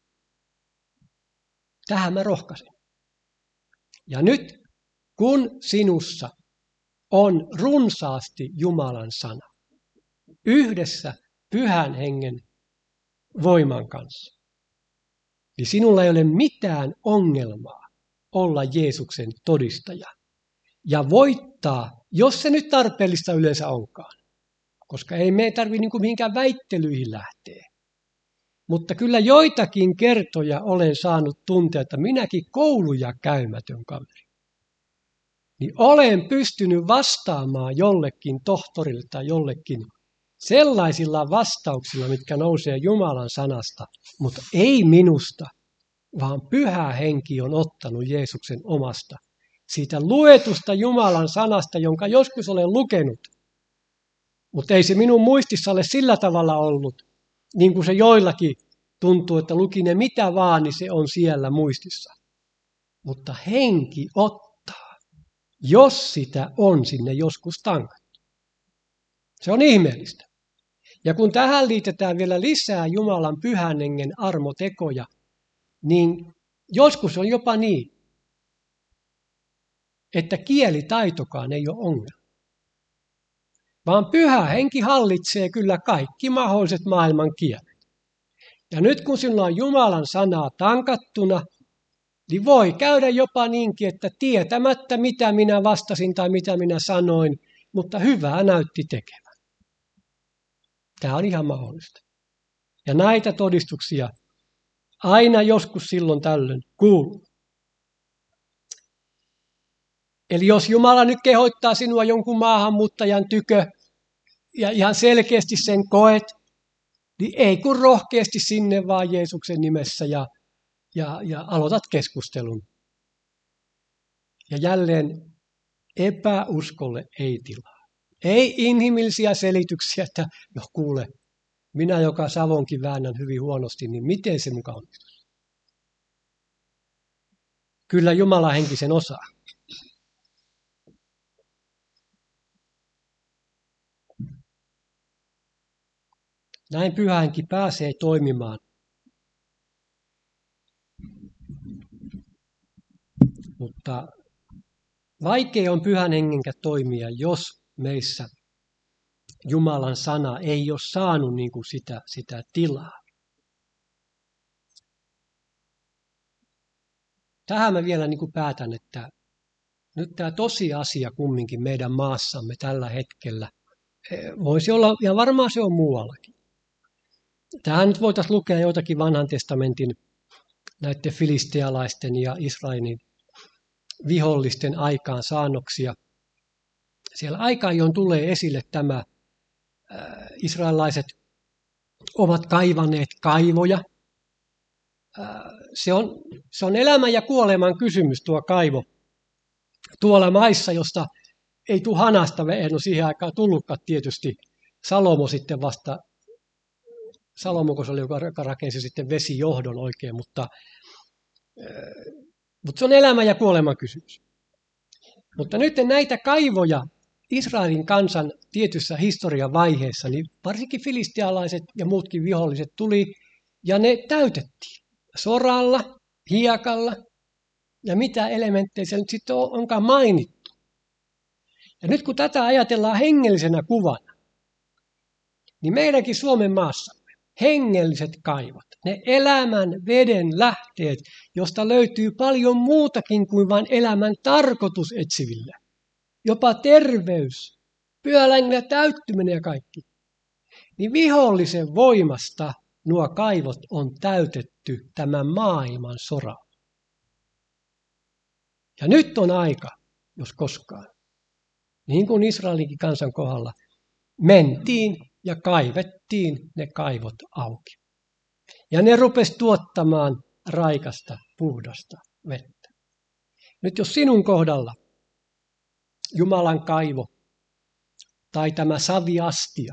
Tähän mä rohkaisen. Ja nyt, kun sinussa on runsaasti Jumalan sana, yhdessä Pyhän Hengen voiman kanssa, niin sinulla ei ole mitään ongelmaa olla Jeesuksen todistaja ja voittaa, jos se nyt tarpeellista yleensä onkaan, koska ei me tarvitse niin kuin mihinkään väittelyihin lähteä. Mutta kyllä joitakin kertoja olen saanut tuntea, että minäkin kouluja käymätön kaveri, niin olen pystynyt vastaamaan jollekin tohtorille tai jollekin sellaisilla vastauksilla, mitkä nousee Jumalan sanasta, mutta ei minusta, vaan Pyhä Henki on ottanut Jeesuksen omasta, siitä luetusta Jumalan sanasta, jonka joskus olen lukenut. Mutta ei se minun muistissa ole sillä tavalla ollut, niin kuin se joillakin tuntuu, että luki ne mitä vaan, niin se on siellä muistissa. Mutta henki ottaa, jos sitä on sinne joskus tankattu. Se on ihmeellistä. Ja kun tähän liitetään vielä lisää Jumalan Pyhän Hengen armotekoja, niin joskus on jopa niin, että kielitaitokaan ei ole ongelma. Vaan Pyhä Henki hallitsee kyllä kaikki mahdolliset maailman kielet. Ja nyt kun sinulla on Jumalan sanaa tankattuna, niin voi käydä jopa niinkin, että tietämättä mitä minä vastasin tai mitä minä sanoin, mutta hyvää näytti tekevän. Tämä on ihan mahdollista. Ja näitä todistuksia aina joskus silloin tällöin kuuluu. Eli jos Jumala nyt kehottaa sinua jonkun maahanmuuttajan tykö ja ihan selkeästi sen koet, niin ei kun rohkeasti sinne vaan Jeesuksen nimessä ja, ja, ja aloitat keskustelun. Ja jälleen epäuskolle ei tilaa. Ei inhimillisiä selityksiä, että no kuule, minä joka savonkin väännän hyvin huonosti, niin miten se mukaan onnistuu? Kyllä Jumala henki sen osaa. Näin Pyhä Henki pääsee toimimaan. Mutta vaikea on Pyhän Hengen toimia, jos meissä Jumalan sana ei ole saanut niin kuin sitä, sitä tilaa. Tähän mä vielä niin kuin päätän, että nyt tämä tosiasia kumminkin meidän maassamme tällä hetkellä voisi olla, ja varmaan se on muuallakin. Tähän nyt voitaisiin lukea joitakin vanhan testamentin näiden filistealaisten ja Israelin vihollisten aikaan saannoksia. Siellä aika ajoin tulee esille tämä, äh, israelaiset ovat kaivaneet kaivoja. Äh, se, on, se on elämän ja kuoleman kysymys tuo kaivo tuolla maissa, josta ei tule hanasta, no siihen aikaan tullutkaan tietysti. Salomo sitten vasta, Salomo kun se oli, joka rakensi sitten vesijohdon oikein, mutta, äh, mutta se on elämän ja kuoleman kysymys. Mutta nyt näitä kaivoja Israelin kansan tietyssä historian vaiheessa, niin varsinkin filistealaiset ja muutkin viholliset tuli, ja ne täytettiin soralla, hiekalla, ja mitä elementtejä siellä nyt sitten onkaan mainittu. Ja nyt kun tätä ajatellaan hengellisenä kuvana, niin meidänkin Suomen maassamme hengelliset kaivot, ne elämän veden lähteet, josta löytyy paljon muutakin kuin vain elämän tarkoitus etsiville. Jopa terveys, pyhällä täyttyminen ja kaikki. Niin vihollisen voimasta nuo kaivot on täytetty tämän maailman soralla. Ja nyt on aika, jos koskaan, niin kuin Israelinkin kansan kohdalla, mentiin ja kaivettiin ne kaivot auki. Ja ne rupesi tuottamaan raikasta, puhdasta vettä. Nyt jos sinun kohdalla Jumalan kaivo tai tämä saviastia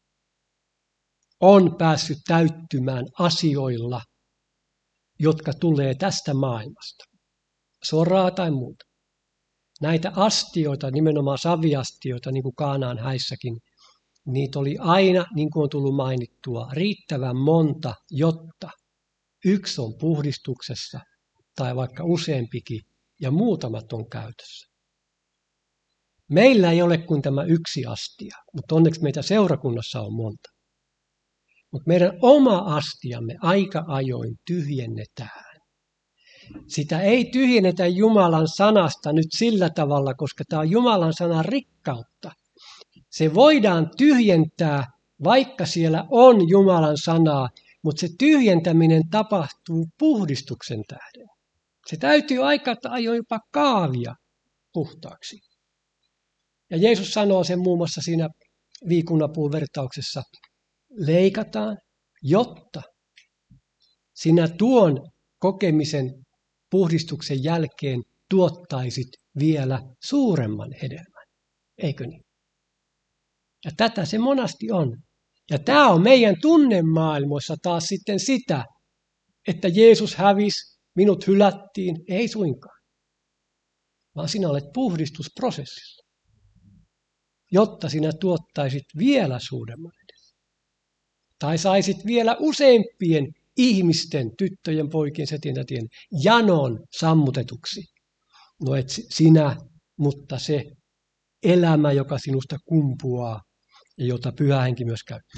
on päässyt täyttymään asioilla, jotka tulee tästä maailmasta, soraa tai muuta. Näitä astioita, nimenomaan saviastioita, niin kuin Kaanaan häissäkin, niitä oli aina, niin kuin on tullut mainittua, riittävän monta, jotta yksi on puhdistuksessa tai vaikka useampikin ja muutamat on käytössä. Meillä ei ole kuin tämä yksi astia, mutta onneksi meitä seurakunnassa on monta. Mutta meidän oma astiamme aika ajoin tyhjennetään. Sitä ei tyhjennetä Jumalan sanasta nyt sillä tavalla, koska tämä on Jumalan sanan rikkautta. Se voidaan tyhjentää, vaikka siellä on Jumalan sanaa, mutta se tyhjentäminen tapahtuu puhdistuksen tähden. Se täytyy aika ajoin jopa kaavia puhtaaksi. Ja Jeesus sanoo sen muun muassa siinä viikunapuun vertauksessa, leikataan, jotta sinä tuon kokemisen puhdistuksen jälkeen tuottaisit vielä suuremman hedelmän. Eikö niin? Ja tätä se monasti on. Ja tämä on meidän tunnemaailmoissa taas sitten sitä, että Jeesus hävisi, minut hylättiin. Ei suinkaan. Vaan sinä olet puhdistusprosessissa, jotta sinä tuottaisit vielä suuremman hedelmän. Tai saisit vielä useampien ihmisten, tyttöjen, poikien, setien, tätien janon sammutetuksi. No et sinä, mutta se elämä, joka sinusta kumpuaa ja jota Pyhä Henki myös käyttää.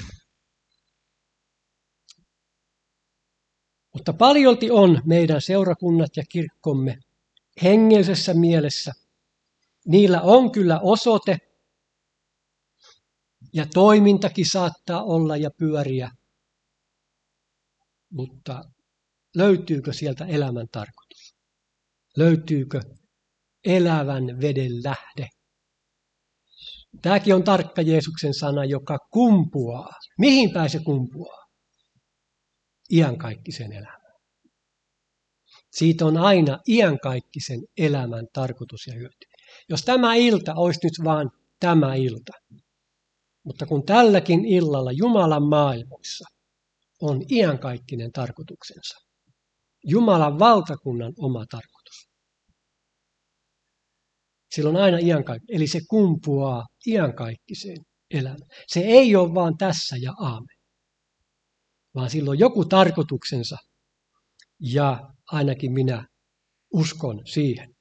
Mutta paljolti on meidän seurakunnat ja kirkkomme hengellisessä mielessä. Niillä on kyllä osoite ja toimintakin saattaa olla ja pyöriä. Mutta löytyykö sieltä elämän tarkoitus? Löytyykö elävän veden lähde? Tämäkin on tarkka Jeesuksen sana, joka kumpuaa. Mihin päin se kumpuaa? Iankaikkisen elämään. Siitä on aina iankaikkisen elämän tarkoitus ja hyöty. Jos tämä ilta olisi nyt vaan tämä ilta, mutta kun tälläkin illalla Jumalan maailmoissa on iankaikkinen tarkoituksensa. Jumalan valtakunnan oma tarkoitus. Sillä on aina iankaikkinen, eli se kumpuaa iankaikkiseen elämään. Se ei ole vaan tässä ja aamen, vaan sillä on joku tarkoituksensa ja ainakin minä uskon siihen.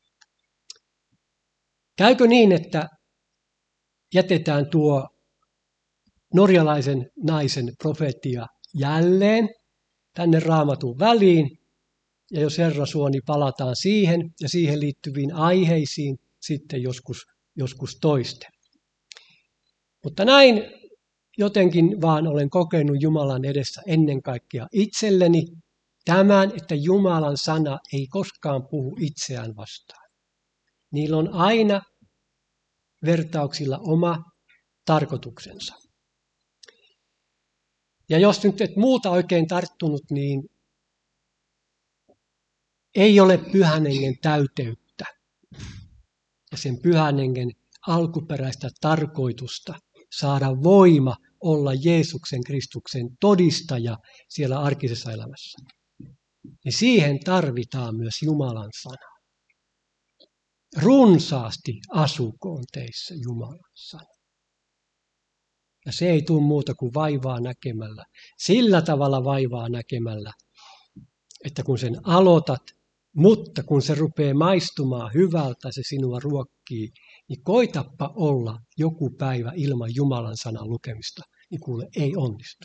Käykö niin, että jätetään tuo norjalaisen naisen profetia jälleen tänne Raamatun väliin, ja jos Herra suo, niin palataan siihen ja siihen liittyviin aiheisiin sitten joskus, joskus toisten. Mutta näin jotenkin vaan olen kokenut Jumalan edessä ennen kaikkea itselleni tämän, että Jumalan sana ei koskaan puhu itseään vastaan. Niillä on aina vertauksilla oma tarkoituksensa. Ja jos nyt et muuta oikein tarttunut, niin ei ole Pyhän Hengen täyteyttä ja sen Pyhän Hengen alkuperäistä tarkoitusta saada voima olla Jeesuksen Kristuksen todistaja siellä arkisessa elämässä. Niin siihen tarvitaan myös Jumalan sana. Runsaasti asukoon teissä Jumalan sana. Ja se ei tule muuta kuin vaivaa näkemällä. Sillä tavalla vaivaa näkemällä, että kun sen aloitat, mutta kun se rupeaa maistumaan hyvältä, se sinua ruokkii, niin koitappa olla joku päivä ilman Jumalan sanan lukemista, niin kuule, ei onnistu.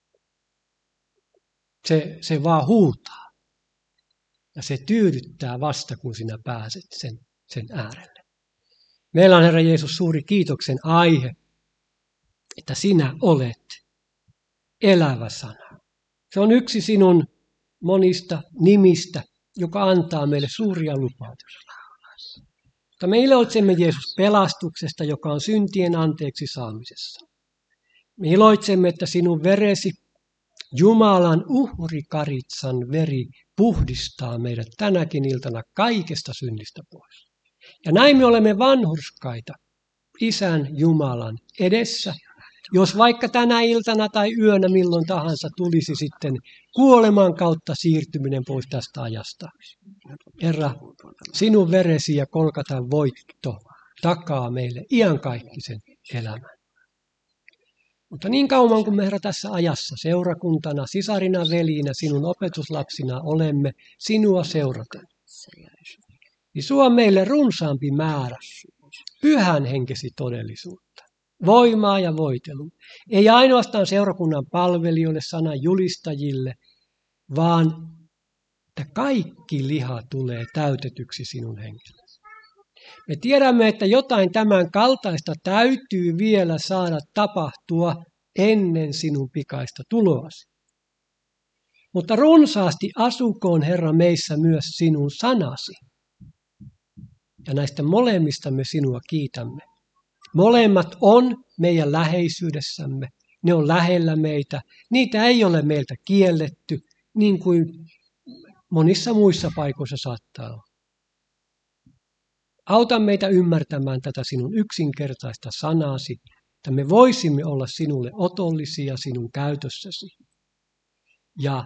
Se, se vaan huutaa. Ja se tyydyttää vasta, kun sinä pääset sen, sen äärelle. Meillä on, Herra Jeesus, suuri kiitoksen aihe, että sinä olet elävä sana. Se on yksi sinun monista nimistä, joka antaa meille suuria lupauksia. Mutta me iloitsemme, Jeesus, pelastuksesta, joka on syntien anteeksi saamisessa. Me iloitsemme, että sinun veresi, Jumalan uhrikaritsan veri, puhdistaa meidät tänäkin iltana kaikesta synnistä pois. Ja näin me olemme vanhurskaita Isän Jumalan edessä, jos vaikka tänä iltana tai yönä milloin tahansa tulisi sitten kuoleman kautta siirtyminen pois tästä ajasta. Herra, sinun veresi ja Kolkatan voitto takaa meille iankaikkisen elämän. Mutta niin kauan kuin me, Herra, tässä ajassa seurakuntana, sisarina, velinä, sinun opetuslapsina olemme sinua seuraten, niin suo meille runsaampi määrä pyhän henkesi todellisuutta, voimaa ja voitelua. Ei ainoastaan seurakunnan palvelijoille, sanan julistajille, vaan että kaikki liha tulee täytetyksi sinun hengellesi. Me tiedämme, että jotain tämän kaltaista täytyy vielä saada tapahtua ennen sinun pikaista tuloasi. Mutta runsaasti asukoon, Herra, meissä myös sinun sanasi. Ja näistä molemmista me sinua kiitämme. Molemmat on meidän läheisyydessämme. Ne on lähellä meitä. Niitä ei ole meiltä kielletty, niin kuin monissa muissa paikoissa saattaa olla. Auta meitä ymmärtämään tätä sinun yksinkertaista sanasi, että me voisimme olla sinulle otollisia sinun käytössäsi. Ja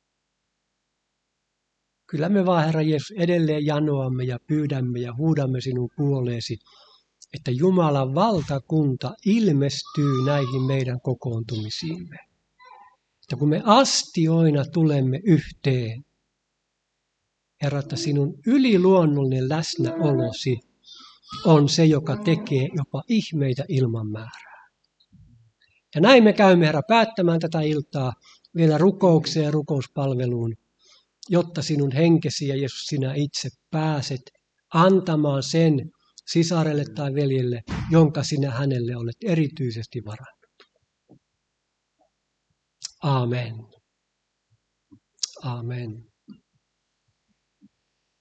kyllä me vaan, Herra Jeesus, edelleen janoamme ja pyydämme ja huudamme sinun puoleesi, että Jumalan valtakunta ilmestyy näihin meidän kokoontumisiimme. Että kun me astioina tulemme yhteen, Herra, että sinun yliluonnollinen läsnäolosi on se, joka tekee jopa ihmeitä ilman määrää. Ja näin me käymme, Herra, päättämään tätä iltaa vielä rukoukseen ja rukouspalveluun, jotta sinun henkesi ja Jeesus sinä itse pääset antamaan sen sisarelle tai veljelle, jonka sinä hänelle olet erityisesti varannut. Amen. Amen.